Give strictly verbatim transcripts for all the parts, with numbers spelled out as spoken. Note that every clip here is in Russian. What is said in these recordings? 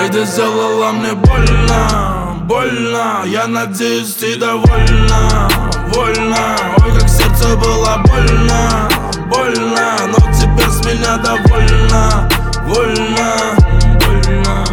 Эй, ты сделала мне больно, больно. Я надеюсь, ты довольна, вольна. Ой, как сердце было больно, больно. Но теперь с меня довольна, вольна, больно.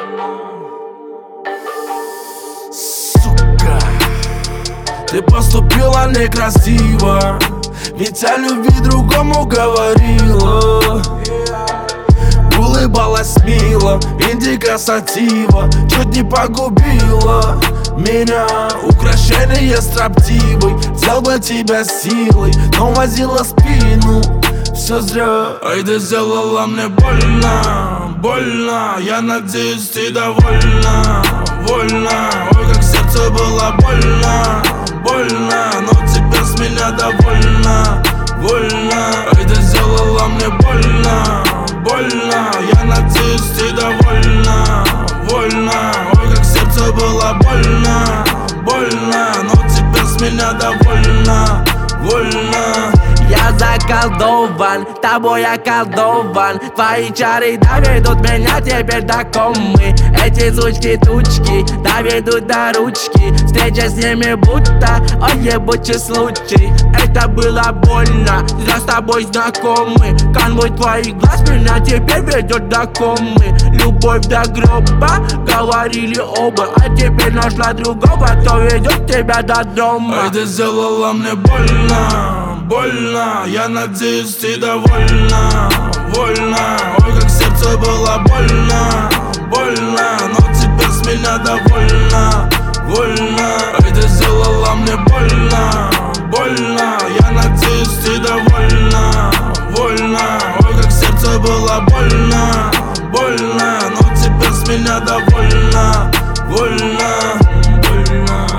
Сука, ты поступила некрасиво, ведь о любви другому говорила. Улыбалась мило, индиго сатива, чуть не погубила меня. Украшение строптивой, взял бы тебя силой, но возила спину, все зря. Ай, ты сделала мне больно, больно. Я надеюсь, ты довольна, вольна. Ой, как сердце было больно, больно. Но теперь с меня довольна, вольна. Ай, ты сделала мне больно, больно. Я надеюсь, ты довольна, вольна. Ой, как сердце было больно, больно. Но теперь с меня довольна, вольна. Я заколдован, тобой околдован. Твои чары доведут меня теперь до комы. Эти сучки-тучки доведут до ручки. Встреча с ними будто, ой, ебучий случай. Это было больно, я с тобой знакомы. Конвой твоих глаз меня теперь ведет до комы. Любовь до гроба, говорили оба. А теперь нашла другого, кто ведет тебя до дома. Ай, ты сделала мне больно, больно. Я надеюсь, ты довольна, вольна. Ой, как сердце было больно, больно. Но теперь с меня довольна, вольна. Ай, ты сделала мне больно, больно. Я надеюсь, ты довольна, вольна. Ой, как сердце было больно, больно. Но теперь с меня довольна, вольна, больно.